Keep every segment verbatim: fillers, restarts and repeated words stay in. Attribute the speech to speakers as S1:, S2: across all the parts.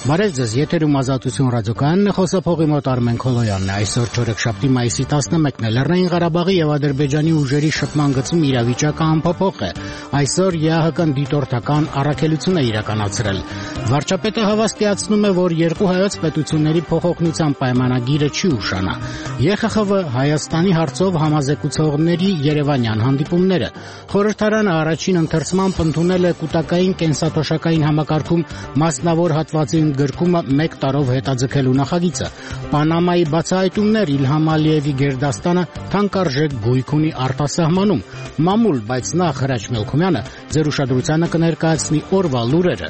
S1: Բարև ձեզ, եթերում Ազատություն ռադիոկայանն է, խոսափողի մոտ Արմեն Քոլոյանն է։ Այսօր չորեքշաբթի մայիսի տասնմեկն է, Լեռնային Ղարաբաղի եւ Ադրբեջանի ուժերի շփման գծում իրավիճակը անփոփոխ է։ Այսօր ԵԱՀԿ-ն դիտորդական առաքելություն է իրականացրել։ Վարչապետը հավաստիացնում է, որ երկու հայոց պետությունների փոխօգնության պայմանագիրը չի ուշանա։ ԵԽԽՎ Հայաստանի հարցով համազեկուցողների Երևանյան հանդիպումները։ Խորհրդարանը առաջին ընթերցմամբ ընդունել է կուտակային կենսաթոշակային համակարգում մասնավոր հատվածի գրկումը մեկ տարով հետաձգելու նախագիծը։ Պանամայի բացահայտումներ Իլհամ Ալիևի գերդաստանը թանկարժեք գույք ունի արտասահմանում։ Մամուլ, բայց նախ Հրաչ Մելքումյանը ձեր ուշադրությանը կներկայացնի օրվա լուրերը։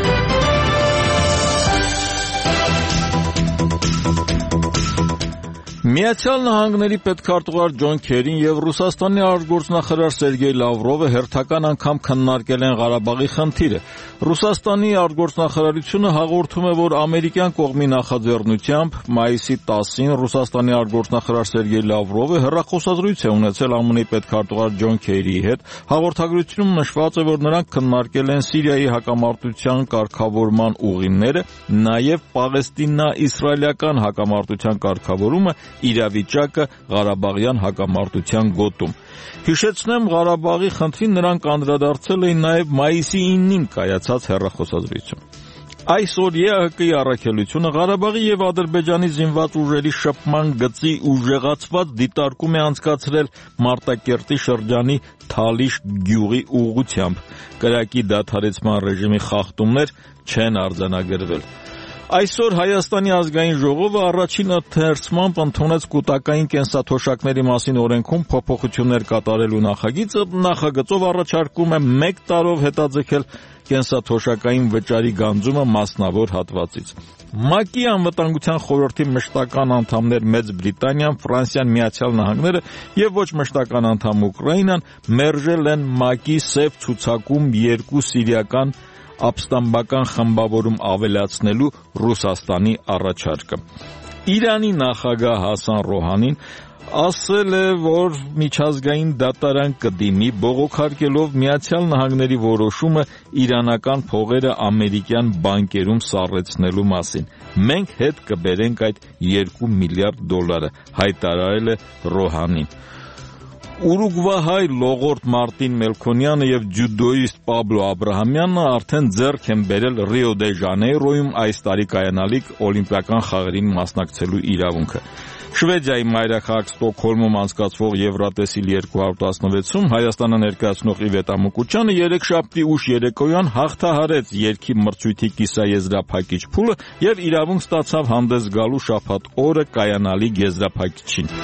S2: Միացյալ Նահանգների պետքարտուղար Ջոն Քերին եւ Ռուսաստանի արտգործնախարար Սերգեյ Լավրովը հերթական անգամ քննարկել են Ղարաբաղի խնդիրը։ Ռուսաստանի արտգործնախարարությունը հաղորդում է, որ ամերիկյան կողմի նախաձեռնությամբ մայիսի տասին Ռուսաստանի արտգործնախարար Սերգեյ Լավրովը հեռախոսազրույց է ունեցել ԱՄՆ-ի պետքարտուղար Ջոն Քերիի հետ։ Հաղորդագրությունում նշված է, որ նրանք քննարկել են Սիրիայի հակամարտության կարգավորման ուղիները, նաեւ Պաղեստինա-իսրայելական հակամարտության կարգավորումը, իրավիճակը Ղարաբաղյան հակամարտության գոտում։ Հիշեցնեմ, Ղարաբաղի խնդրին նրանք անդրադարձել էին նաև մայիսի իննին կայացած հեռախոսազրույցում։ Այսօր ԵԱՀԿ-ի առաքելությունը Ղարաբաղի եւ Ադրբեջանի զինված ուժերի շփման գծի ուժեղացված դիտարկում է անցկացրել Մարտակերտի շրջանի Թալիշ գյուղի ուղղությամբ։ Կրակի դադարեցման ռեժիմի խախտումներ չեն արձանագրվել։ Այսօր Հայաստանի ազգային ժողովը առաջին ընթերցմամբ ընդունեց կուտակային կենսաթոշակների մասին օրենքում փոփոխություններ կատարելու նախագիծը։ Նախագծով առաջարկում է մեկ տարով հետաձգել կենսաթոշակային վճարի գանձումը մասնավոր հատվածից։ ՄԱԿ-ի անվտանգության խորհրդի մշտական անդամներ Մեծ Բրիտանիան, Ֆրանսիան, Միացյալ Նահանգները եւ ոչ մշտական անդամ Ուկրաինան մերժել են ՄԱԿ-ի սև ցուցակում երկու սիրիական ապստամբական խմբավորում ավելացնելու Ռուսաստանի առաջարկը։ Իրանի նախագահ Հասան Ռոհանին ասել է, որ միջազգային դատարան կդիմի, բողոքարկելով Միացյալ Նահանգների որոշումը իրանական փողերը ամերիկյան բանկերում սառեցնելու մասին։ Մենք հետ կբերենք այդ երկու միլիարդ դոլարը, հայտարարել է Ռոհանին։ Ուրուգվահայ լողորդ Մարտին Մելքոնյանը եւ ջյուդոիստ Պաբլո Աբրահամյանը արդեն ձեռք են բերել Ռիո դե Ժանեյրոյում այս տարի կայանալիք օլիմպիական խաղերին մասնակցելու իրավունքը։ Շվեդիայի մայրաքաղաք Ստոկհոլմում անցկացվող Եվրատեսիլ երկու հազար տասնվեցում Հայաստանը ներկայացնող Իվետ Ամուկուչյանը երեքշաբթի ուշ երեկոյան հաղթահարեց երգի մրցույթի կիսաեզրափակիչ փուլը եւ իրավունք ստացավ հանդես գալու շաբաթ օրը կայանալիք եզրափակիչին։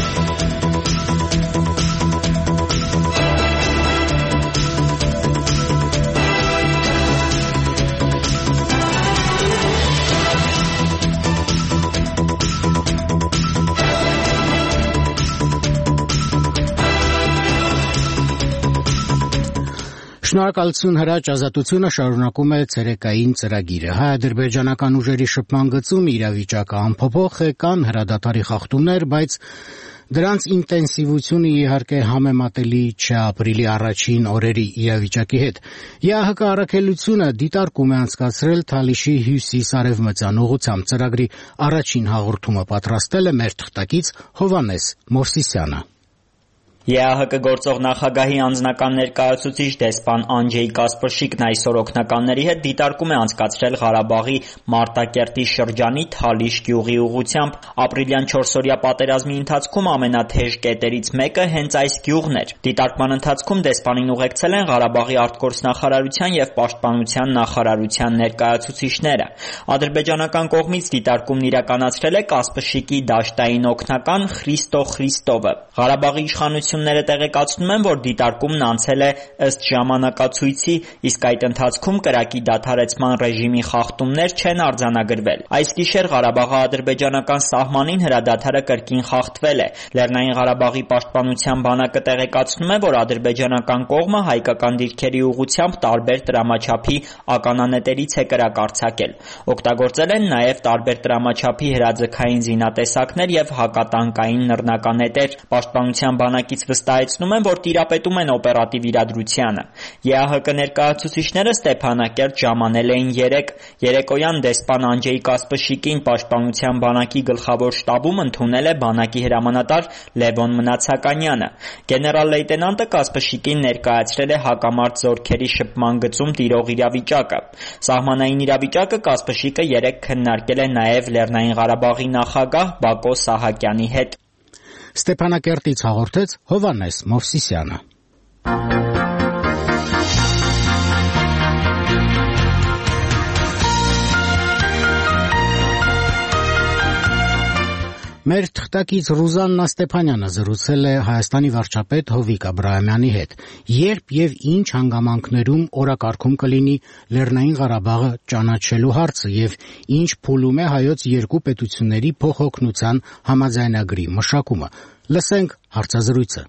S1: Շնորհակալություն Հրաչ, Ազատությունը շարունակում է ցերեկային ծրագիրը։ Հայ-ադրբեջանական ուժերի շփման գծում իրավիճակը անփոփոխ է, կան հրադադարի խախտումներ, բայց դրանց ինտենսիվությունը իհարկե համեմատելի չէ ապրիլի առաջին օրերի իրավիճակի հետ։ ԵԱՀԿ առաքելությունը դիտարկում է անցկացրել Թալիշի հյուսիս-արևմտյան ուղղությամբ։ Ծրագրի առաջին հաղորդումը պատրաստել է մեր թղթակից Հովհաննես Մովսիսյանը։
S3: ԵԱՀԿ գործող նախագահի անձնական ներկայացուցիչ դեսպան Անջեյ Կասպրշիկն այսօր օգնականների հետ դիտարկում է անցկացրել Ղարաբաղի Մարտակերտի շրջանի Թալիշ գյուղի ուղղությամբ։ Ապրիլյան չորսօրյա պատերազմի ընթացքում ամենաթեժ կետերից մեկը հենց այս գյուղն էր։ Դիտարկման ընթացքում դեսպանին ուղեկցել են Ղարաբաղի արտգործնախարարության եւ պաշտպանության նախարարության ներկայացուցիչները։ Ադրբեջանական կողմից դիտարկումն իրականացրել է Կասպրշիկի դաշտային օգնական Խրիստո Խրիստովը։ Ղարաբաղի իշխանության Ները տեղեկացնում են, որ դիտարկումն անցել է ըստ ժամանակացույցի, իսկ այդ ընթացքում կրակի դադարեցման ռեժիմի խախտումներ չեն արձանագրվել։ Այս գիշեր Ղարաբաղի ադրբեջանական սահմանին հրադադարը կրկին խախտվել է։ Լեռնային Ղարաբաղի պաշտպանության բանակը տեղեկացնում է, որ ադրբեջանական կողմը հայկական դիրքերի ուղղությամբ տարբեր տրամաչափի ականանետերից է կրակ արձակել։ Օգտագործել են նաև տարբեր տրամաչափի հրաձգային զինատեսակներ եւ հակատանկային նռնականետեր։ Պաշտպանության բանակից կողմից վստահեցնում են, որ տիրապետում են օպերատիվ իրադրությանը։ ԵԱՀԿ ներկայացուցիչները Ստեփանակերտ ժամանել էին երեկ։ Երեկոյան դեսպան Անջեյ Կասպշիկին պաշտպանության բանակի գլխավոր շտաբում ընդունել է բանակի հրամանատար Լևոն Մնացականյանը։ Գեներալ լեյտենանտը Կասպշիկին ներկայացրել է հակամարտ զորքերի շփման գծում տիրող իրավիճակը։ Սահմանային իրավիճակը Կասպշիկը երեկ քննարկել է նաև Լեռնային Ղարաբաղի նախագահ Բակո Սահակյանի հետ։
S1: Ստեփանակերտից հաղորդեց Հովհաննես Մովսիսյանը։ Մեր թղթակից Ռուզաննա Ստեփանյանը զրուցել է Հայաստանի վարչապետ Հովիկ Աբրահամյանի հետ, երբ եւ ինչ հանգամանքներում օրակարգում կլինի Լեռնային Ղարաբաղը ճանաչելու հարցը եւ ինչ փուլում է հայոց երկու պետությունների փոխօգնության համաձայնագրի մշակումը։ Լսենք հարցազրույցը։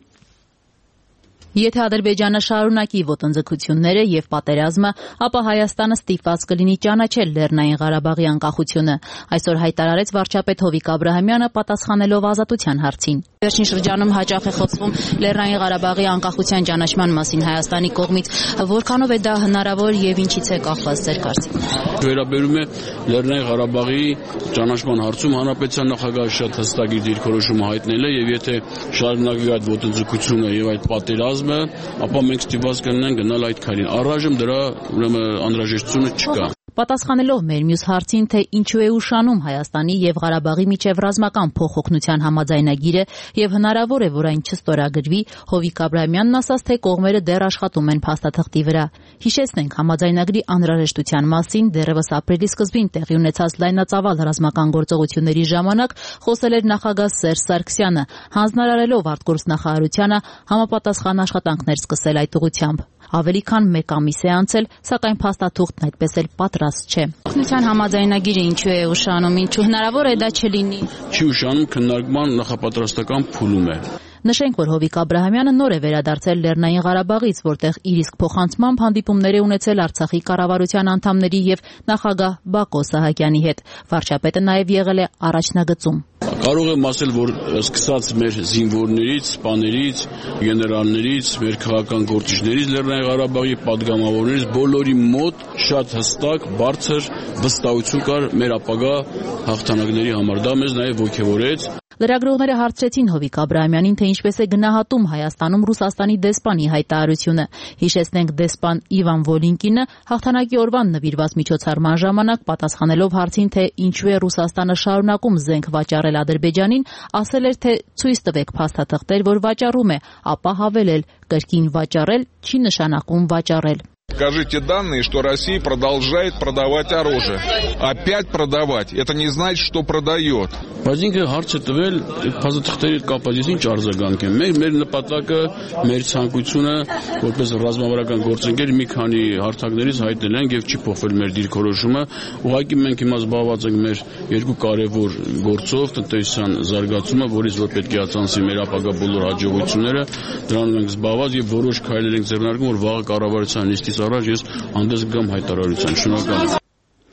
S4: Եթե Ադրբեջանը շարունակի ոտնձգությունները եւ պատերազմը, ապա Հայաստանը ստիպված կլինի ճանաչել Լեռնային Ղարաբաղի անկախությունը, այսօր հայտարարեց վարչապետ Հովիկ Աբրահամյանը պատասխանելով Ազատության հարցին։ Վերջին շրջանում հաճախ է խոսվում Լեռնային Ղարաբաղի անկախության ճանաչման մասին Հայաստանի կողմից, որքանով է դա հնարավոր եւ ինչից է կախված ձեր կարծիքով։
S5: Վերաբերում է Լեռնային Ղարաբաղի ճանաչման հարցում հանրապետության նախագահը շատ հստակ իր դիրքորոշումը հայտնել է եւ եթե շարունակվի այդ ոտնձգությունը եւ այդ պատերազմը, ապա մենք ստիպված կլինենք գնալ այդ քայլին։ Առայժմ դրա ուրեմն անհրաժեշտությունը չկա։
S4: Պատասխանելով մեր մյուս հարցին, թե ինչու է ուշանում Հայաստանի եւ Ղարաբաղի միջև ռազմական փոխօգնության համաձայնագիրը եւ հնարավոր է, որ այն չստորագրվի, Հովիկ Աբրահամյանն ասաց, թե կողմերը դեռ աշխատում են փաստաթղթի վրա։ Հիշեցնենք, համաձայնագրի անհրաժեշտության մասին դեռևս ապրիլի սկզբին տեղի ունեցած լայնածավալ ռազմական գործողությունների ժամանակ խոսել էր նախագահ Սերժ Սարգսյանը, հանձնարարելով արտգործնախարարությանը համապատասխան աշխատանքներ սկսել այդ ուղղությամբ։ Ավելի քան մեկ ամիս է անցել, սակայն փաստաթուղթն այդպես էլ պատրաստ չէ։ Օգնության համաձայնագիրը ինչու է ուշանում, ինչու հնարավոր է դա չլինի։
S5: Չի ուշանում, քննարկման նախապատրաստական փուլում է։
S4: Նշենք, որ Հովիկ Աբրահամյանը նոր է վերադարձել Լեռնային Ղարաբաղից, որտեղ իր իսկ փոխանցմամբ հանդիպումներ է ունեցել Արցախի կառավարության անդամների եւ նախագահ Բակո Սահակյանի հետ։ Վարչապետը նաեւ եղել է առաջնագծում։
S5: Կարող եմ ասել, որ սկսած մեր զինվորներից, սպաներից, գեներալներից, մեր քաղաքական գործիչներից, Լեռնային Ղարաբաղի падգամավորներից բոլորի մոտ շատ հստակ, բարձր վստահություն կար մեր ապագա հաղթանակների համար։ Դա մեզ նաև ոգևորեց։
S4: Լրագրողները հարցրեցին Հովիկ Աբրահամյանին, թե ինչպես է գնահատում Հայաստանում Ռուսաստանի դեսպանի հայտարարությունը։ Հիշեցնենք, դեսպան Իվան Վոլինկինը հաղթանակի օրվան նվիրված միջոցառման ժամանակ պատասխանելով հարցին, թե ինչու է Ռուսաստանը շարունակում զենք վաճառել Ադրբեջանին, ասել էր, թե ցույց տվեք փաստաթղթեր, որ վաճառում է, ապա հավելել, կրկին վաճառել չի նշանակում վաճառել։
S6: Покажите данные, что Россия продолжает продавать оружие. Опять продавать. Это не значит, что продает.
S5: Բայց ինքը հարց է տվել փաստաթղթերի կապած ինչ արձագանք են։ Մեր մեր նպատակը, մեր ցանկությունը, որպես ռազմավարական գործընկեր մի քանի հարթակներից հայտնել ենք եւ չի փոխվել մեր դիրքորոշումը։ Ուղղակի մենք հիմա զբաղված ենք մեր երկու կարևոր գործով, տնտեսության զարգացումը, որից որ պետք է ացանցի մեր ապագա բոլոր հաջողությունները, դրանով ենք զբաղված եւ որոշ քայլեր ենք ձեռնարկում, որ վաղը կառավարության նիստից առաջ ես հանդես գամ հայտարարության։ Շնորհակալ եմ։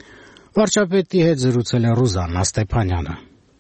S1: Վարչապետի հետ զրուցել է Ռուզաննա Ստեփանյանը։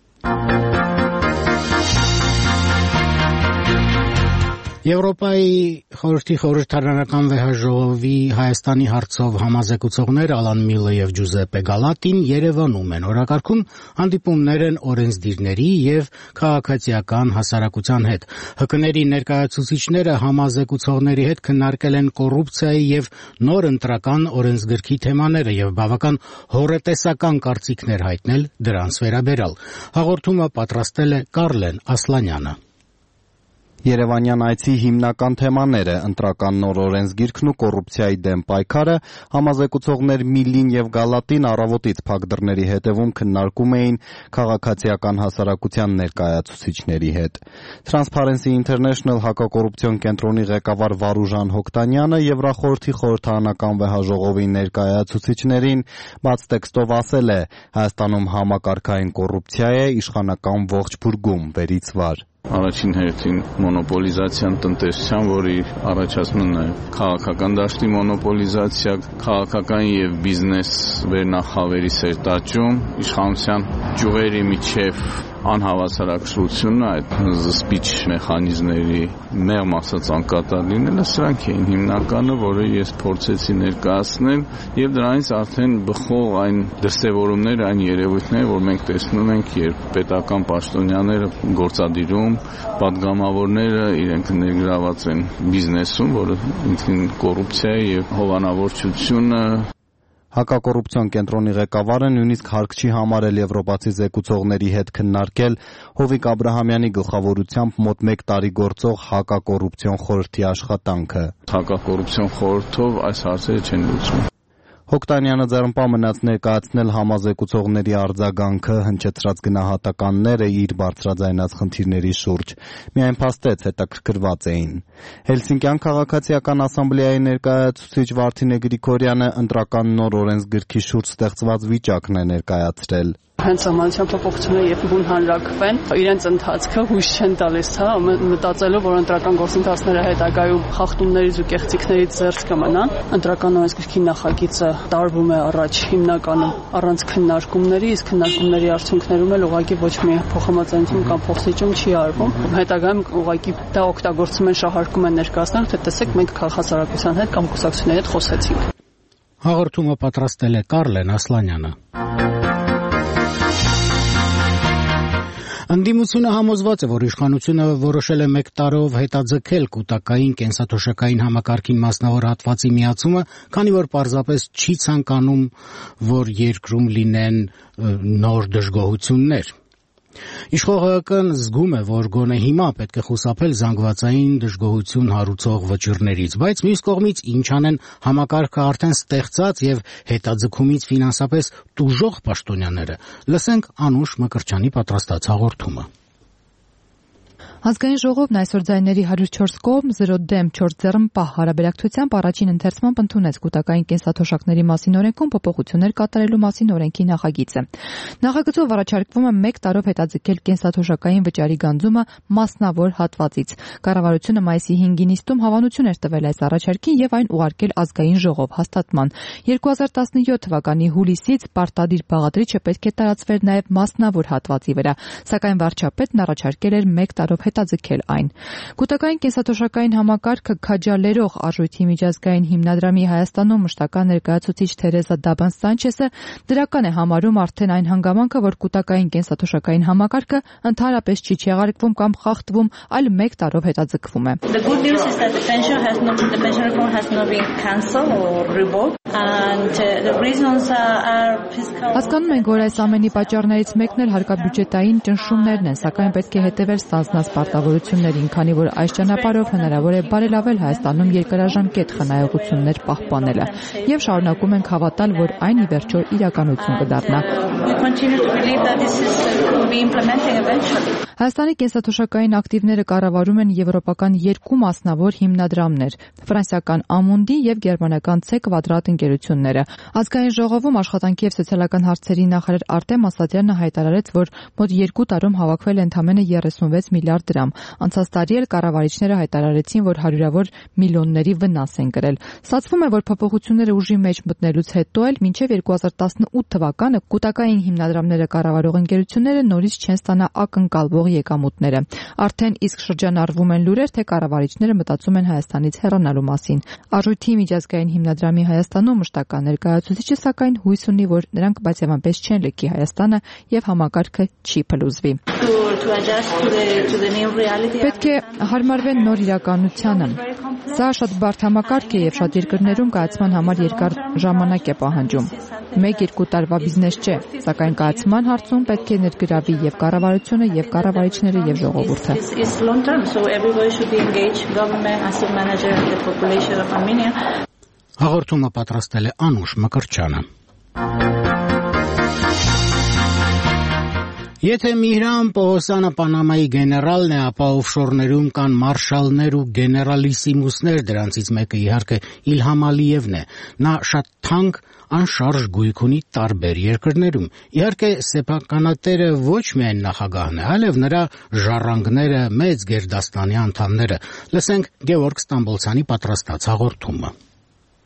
S1: Եվրոպայի խորհրդի խորհրդարանական վեհաժողովի Հայաստանի հարցով համազեկուցողներ Ալան Միլը եւ Ջուզեպպե Գալատին Երևանում են։ Օրակարգում հանդիպումներ են օրենսդիրների եւ քաղաքացիական հասարակության հետ։ ՀԿ-ների ներկայացուցիչները համազեկուցողների հետ քննարկել են կոռուպցիայի եւ նոր ընտրական օրենսգրքի թեմաները եւ բավական հոռետեսական կարծիքներ հայտնել դրանց վերաբերյալ։ Հաղորդումը պատրաստել է Կարլեն Ասլանյանը։
S7: Երևանյան այցի հիմնական թեմաները ընտրական նոր օրենսգիրքն ու կոռուպցիայի դեմ պայքարը, համազեկուցողներ Միլին եւ Գալատին առավոտից փակ դռների հետևում քննարկում էին քաղաքացիական հասարակության ներկայացուցիչների հետ։ Transparency International հակակոռուպցիոն կենտրոնի ղեկավար Վարուժան Հոկտանյանը Եվրախորհրդի խորհրդարանական վեհաժողովի ներկայացուցիչներին բաց տեքստով ասել է. Հայաստանում համակարգային կոռուպցիա է, իշխանական ողջ բուրգում վերից վար։
S8: Առաջին հերթին մոնոպոլիզացիան տնտեսության, որի առաջացնում է քաղաքական դաշտի մոնոպոլիզացիա, քաղաքական եւ բիզնես վերնախավերի սերտաճում, իշխանության ճյուղերի միջև անհավասարակշռությունը, այդ զսպիչ մեխանիզմների մեղմ ասած անկատար լինելը, սրանք էին հիմնականը, որը ես փորձեցի ներկայացնել, եւ դրանից արդեն բխող այն դրսևորումները, այն երևույթները, որ մենք տեսնում ենք, երբ պետական պաշտոնյաները գործադիրում, պատգամավորները իրենք ներգրաված են բիզնեսում, որը ինքնին կոռուպցիա է եւ հովանավորչությունը։
S7: Հակակոռուպցիոն կենտրոնի ղեկավարը նույնիսկ հարկ չի համարել եվրոպացի զեկուցողների հետ քննարկել Հովիկ Աբրահամյանի գլխավորությամբ մոտ մեկ տարի գործող հակակոռուպցիոն խորհրդի աշխատանքը։
S8: Հակակոռուպցիոն խորհրդով այս հարցերը չեն լուծվում։
S7: Հոկտանյանը ձեռնպահ մնաց ներկայացնել համազեկուցողների արձագանքը, հնչեցրած գնահատականները իր բարձրաձայնած խնդիրների շուրջ։ Միայն փաստեց հետաքրքրված էին։ Հելսինկյան քաղաքացիական ասամբլեայի ներկայացուցիչ Վարդինե Գրիգորյանը ընտրական նոր օրենսգրքի շուրջ ստեղծված վիճակն է ներկայացրել։
S9: Հենց համալսարան փոփոխությունները երբ բուն հանրակրվեն, իրենց ընթացքը հույս չեն տալիս, հա, մտածելով, որ ընտրական գործընթացները հետագայում խախտումներից ու կեղծիքներից զերծ կմնան։ Ընտրական օրենսգրքի նախագիծը տարվում է առաջ հիմնականում առանց քննարկումների, իսկ քննարկումների արդյունքներում էլ ուղղակի ոչ մի փոխհամաձայնություն կամ փոխզիջում չի արվում։ Հետագայում ուղղակի դա օգտագործում են, շահարկում են ներկայացնել, թե տեսեք, մենք քաղաքասարակության հետ կամ կուսակցությունների հետ խոսեցինք։
S1: Հաղորդումը պատրաստել է Կարլեն Ասլանյանը։ Ընդդիմությունը համոզված է, որ իշխանությունը որոշել է մեկ տարով հետաձգել կուտակային կենսաթոշակային համակարգին մասնավոր հատվածի միացումը, քանի որ պարզապես չի ցանկանում, որ երկրում լինեն նոր դժգոհություններ։ Իշխող ՀՀԿ-ն զգում է, որ գոնե հիմա պետք է խուսափել զանգվածային դժգոհություն հարուցող վճիռներից, բայց մյուս կողմից ինչ անեն համակարգը արդեն ստեղծած եւ հետաձգումից ֆինանսապես տուժող պաշտոնյաները։ Լսենք Անուշ Մկրտչյանի պատրաստած հաղորդումը։
S10: Ազգային ժողովն այսօր ձայների հարյուր չորս կողմ, զրո դեմ, չորս ձեռնպահ հարաբերակցությամբ առաջին ընթերցմամբ ընդունեց կուտակային կենսաթոշակների մասին օրենքում փոփոխություններ կատարելու մասին օրենքի նախագիծը։ Նախագծով առաջարկվում է մեկ տարով հետաձգել կենսաթոշակային վճարի գանձումը մասնավոր հատվածից։ Կառավարությունը մայիսի հինգին նիստում հավանություն էր տվել այս առաջարկին եւ այն ուղարկել ազգային ժողով հաստատման։ երկու հազար տասնյոթ թվականի հուլիսից պարտադիր բաղադրիչը պետք է տարածվեր նաեւ մասնավոր հատվածի վրա, սակայն վարչապետն առաջարկել էր մեկ տարով հետաձգել այն։ Կուտակային կենսաթոշակային համակարգը քաջալերող արժույթի միջազգային հիմնադրամի Հայաստանում մշտական ներկայացուցիչ Թերեզա Դաբան Սանչեսը դրական է համարում արդեն այն հանգամանքը, որ կուտակային կենսաթոշակային համակարգը ընդհանրապես չի չեղարկվում կամ խախտվում, այլ մեկ տարով հետաձգվում է։ Հասկանում ենք, որ այս ամենի պատճառներից մեկն էլ հարկաբյուջետային ճնշումներն են, սակայն պետք է հետևել ստանձնած պարտավորություններին, քանի որ այս ճանապարհով հնարավոր է բարելավել Հայաստանում երկարաժամկետ խնայողություններ պահպանելը, եւ շարունակում ենք հավատալ, որ այն ի վերջո իրականություն կդառնա։ Հայաստանի կենսաթոշակային ակտիվները կառավարում են եվրոպական երկու մասնավոր հիմնադրամներ՝ ֆրանսիական Ամունդի եւ գերմանական C Quadrat ընկերությունները։ Ազգային ժողովում աշխատանքի եւ սոցիալական հարցերի նախարար Արտեմ Ասատրյանը հայտարարեց, որ մոտ երկու տարում հավաքվել է ընդամենը երեսունվեց միլիարդ դրամ։ Անցած տարի էլ կառավարիչները հայտարարեցին, որ հարյուրավոր միլիոնների վնաս են կրել։ Ստացվում է, որ փոփոխությունները ուժի մեջ մտնելուց հետո էլ մինչև երկու հազար տասնութ թվականը կուտակային հիմնադրամները կառավարող ընկերությունները նորից չեն ստանա ակնկալվող եկամուտները։ Արդեն իսկ շրջանառվում են լուրեր, թե կառավարիչները մտածում են Հայաստանից հեռանալու մասին։ Արժույթի միջազգային հիմնադրամի Հայաստանում մշտական ներկայացուցիչը սակայն հույս ունի, որ նրանք բայց եւ այնպես չեն լքի Հայաստանը եւ համակարգը չի փլուզվի։ Պետք է հարմարվեն նոր իրականությանը։ Սա շատ բարդ համակարգ է եւ շատ երկրներում կայացման համար երկար ժամանակ է պահանջում։ Մեկ-երկու տարվա բիզնես չէ, սակայն կայացման հարցում պետք է ներգրավի եւ կառավարությունը, եւ կառավարիչները, եւ ժողովուրդը։
S1: Հաղորդումը պատրաստել է Անուշ Մկրտչյանը։ Եթե Միհրան Պողոսյանը Պանամայի գեներալն է, ապա օֆշորներում կան մարշալներ ու գեներալիսիմուսներ, դրանցից մեկը իհարկե Իլհամ Ալիևն է։ Նա շատ թանկ, անշարժ գույք ունի տարբեր երկրներում։ Իհարկե սեփականատերը ոչ միայն նախագահն է, այլև նրա ժառանգները, մեծ գերդաստանի անդամները։ Լսենք Գևորգ Ստամբոլցյանի պատրաստած հաղորդումը։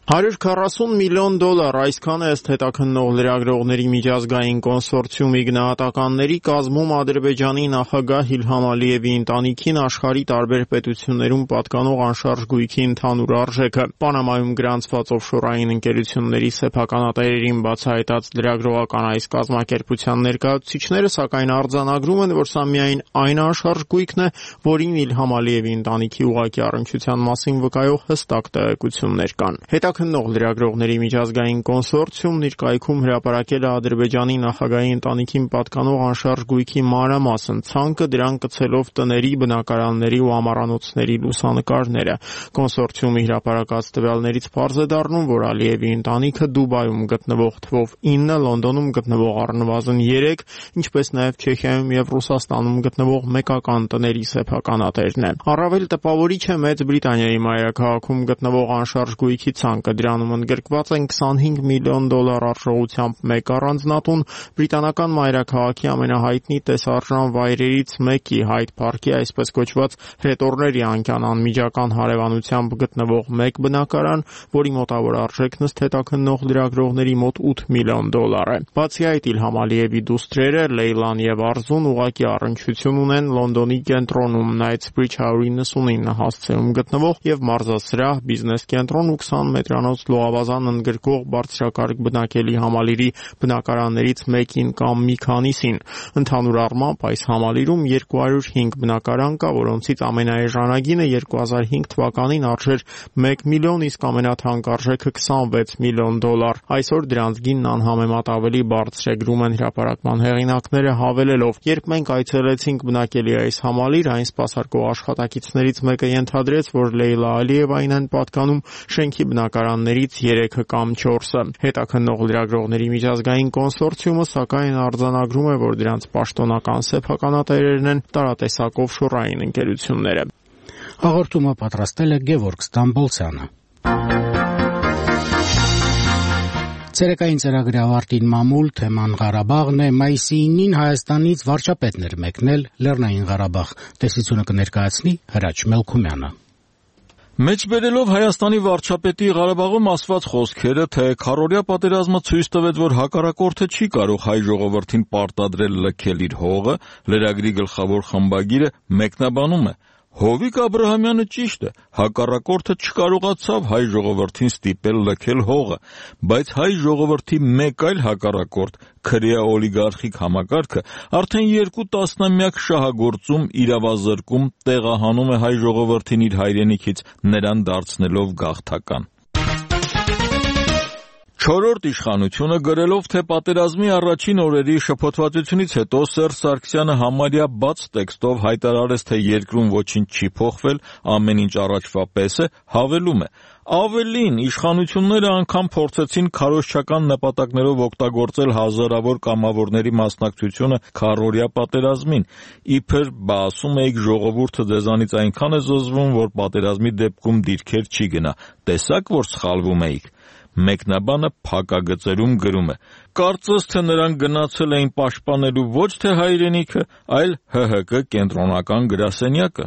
S11: հարյուր քառասուն միլիոն դոլար, այսքան է ըստ հետաքննող լրագրողների միջազգային կոնսորցիումի գնահատականների կազմում Ադրբեջանի նախագահ Իլհամ Ալիևի ընտանիքին աշխարհի տարբեր պետություններում պատկանող անշարժ գույքի ընդհանուր արժեքը։ Պանամայում գրանցված օֆշորային ընկերությունների սեփականատերերին բացահայտած լրագրողական այս կազմակերպության ներկայացուցիչները սակայն արձանագրում են, որ սա միայն այն անշարժ գույքն է, որին Իլհամ Ալիևի ընտանիքի ուղղակի առնչության մասին վկայող հստակ տեղեկություններ կան։ Հետաքննող լրագրողների միջազգային կոնսորցիումն իր կայքում հրապարակել է Ադրբեջանի նախագահի ընտանիքին պատկանող անշարժ գույքի մանրամասն ցանկը, դրան կցելով տների, բնակարանների ու ամառանոցների լուսանկարները։ Կոնսորցիումի հրապարակած տվյալներից պարզ է դառնում, որ Ալիևի ընտանիքը Դուբայում գտնվող թվով ինը, Լոնդոնում գտնվող առնվազն երեք, ինչպես նաև Չեխիայում եւ Ռուսաստանում գտնվող մեկական տների սեփականատերն է։ Առավել տպավորիչ է Մեծ Բրիտանիայի մայրաքաղաքում գտնվող անշարժ գույքի ցանկը։ Դրանում ընդգրկված են քսանհինգ միլիոն դոլար արժողությամբ մեկ առանձնատուն, բրիտանական մայրաքաղաքի ամենահայտնի տեսարժան վայրերից մեկի Հայդ Փարքի այսպես կոչված հրետորների անկյան անմիջական հարևանությամբ գտնվող մեկ բնակարան, որի մոտավոր արժեքն ըստ հետաքննող լրագրողների մոտ ութ միլիոն դոլար է։ Բացի այդ, Իլհամ Ալիևի դուստրերը Լեյլան եւ Արզուն ուղղակի առնչություն ունեն Լոնդոնի կենտրոնում Knightsbridge one ninety-nine հասցեում գտնվող եւ մարզասրահ, բիզնես կենտրոն ու քսան մետրանոց լողավազան ընդգրկող բարձրակարգ բնակելի համալիրի բնակարաններից մեկին կամ մի քանիսին։ Ընդհանուր առմամբ այս համալիրում երկու հարյուր հինգ բնակարան կա, որոնցից ամենաէժանագինը երկու հազար հինգ թվականին արժեր մեկ միլիոն, իսկ ամենաթանկարժեքը քսանվեց միլիոն դոլար։ Այսօր դրանց գինն անհամեմատ ավելի բարձր է, գրում են հրապարակման հեղինակները հավելելով. երբ մենք այցելեցինք բնակելի այս համալիր, այն սպասարկող աշխատակիցներից մեկը ենթադրեց, որ Լեյլա Ալիևային են պատկանում շենքի բնակարաններից երեքը կամ չորսը։ Հետաքննող լրագրողների միջազգային կոնսորցիումը սակայն արձանագրում է, որ դրանց պաշտոնական սեփականատերերն են տարատեսակ օֆշորային ընկերությունները։
S1: Հաղորդումը պատրաստել է Գևորգ Ստամբոլցյանը։ Ցերեկային ծրագրի ավարտին մամուլ, թեման Ղարաբաղն է, մայիսի ինին Հայաստանից վարչապետն էր մեկնել Լեռնային Ղարաբաղ։ Տեսությունը կներկայացնի Հրաչ Մելքումյանը։
S2: Մեջբերելով Հայաստանի վարչապետի Ղարաբաղում ասված խոսքերը, թե քառօրյա պատերազմը ցույց տվեց, որ հակառակորդը չի կարող հայ ժողովրդին պարտադրել լքել իր հողը, լրագրի գլխավոր խմբագիրը մեկնաբանում է. Հովիկ Աբրահամյանը ճիշտ է, հակառակորդը չկարողացավ հայ ժողովրդին ստիպել լքել հողը, բայց հայ ժողովրդի մեկ այլ հակառակորդ, քրեա օլիգարխիկ համակարգը, արդեն երկու տասնամյակ շահագործում, իրավազրկում, տեղահանում է հայ ժողովրդին իր հայրենիքից, նրան դարձնելով գաղթական։ Չորրորդ իշխանությունը գրելով, թե պատերազմի առաջին օրերի շփոթվածությունից հետո Սերժ Սարգսյանը համարյա բաց տեքստով հայտարարեց, թե երկրում ոչինչ չի փոխվել, ամեն ինչ առաջվա պես է, հավելում է. Ավելին, իշխանությունները անգամ փորձեցին քարոզչական նպատակներով օգտագործել հազարավոր կամավորների մասնակցությունը քառօրյա պատերազմին, իբր բա ասում էիք ժողովուրդը ձեզանից այնքան է զզվում, որ պատերազմի դեպքում դիրքեր չի գնա, տեսաք, որ սխալվում էիք։ Մեկնաբանը փակագծերում գրում է. Կարծես թե նրանք գնացել էին պաշտպանելու ոչ թե հայրենիքը, այլ Հ Հ Կ կենտրոնական գրասենյակը։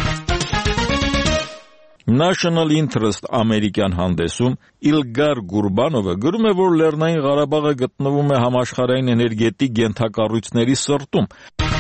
S2: National Interest ամերիկյան հանդեսում Իլգար Գուրբանովը գրում է, որ Լեռնային Ղարաբաղը գտնվում է համաշխարհային էներգետիկ ենթակառույցների սրտում։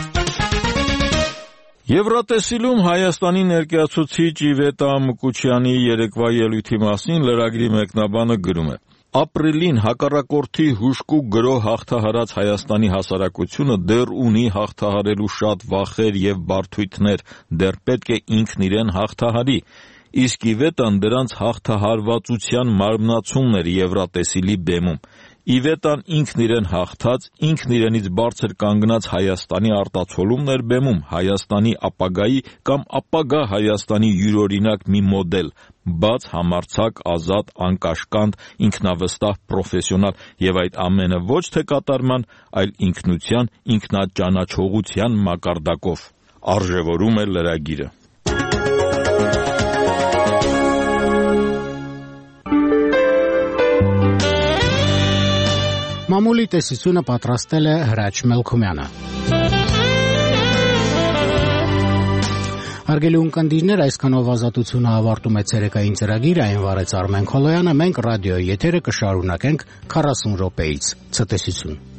S2: Եվրատեսիլում Հայաստանի ներկայացուցիչ Իվետա Մկուչյանի երեկվա ելույթի մասին լրագրի մեկնաբանը գրում է. Ապրիլին հակառակորդի հուժկու գրոհ հաղթահարած Հայաստանի հասարակությունը դեռ ունի հաղթահարելու շատ վախեր եւ բարդույթներ, դեռ պետք է ինքն իրեն հաղթահարի։ Իսկ Իվետան դրանց հաղթահարվածության մարմնացումն էր Եվրատեսիլի բեմում։ Իվետան ինքն իրեն հաղթած, ինքն իրենից բարձր կանգնած Հայաստանի արտացոլումն էր բեմում, Հայաստանի ապագայի կամ ապագա Հայաստանի յուրօրինակ մի մոդել, բաց, համարձակ, ազատ, անկաշկանդ, ինքնավստահ, պրոֆեսիոնալ եւ այդ ամենը ոչ թե կատարման, այլ ինքնության, ինքնաճանաչողության մակարդակով։ Արժևորում է լրագիրը։
S1: Մամուլի տեսությունը պատրաստել է Հրաչ Մելքումյանը։ Հարգելի ունկնդիրներ, այսքանով ազատությունը ավարտում է ցերեկային ծրագիրը, այն վարեց Արմեն Քոլոյանը, մենք ռադիոյի եթերը կշարունակենք քառասուն րոպեից։ Ցտեսություն։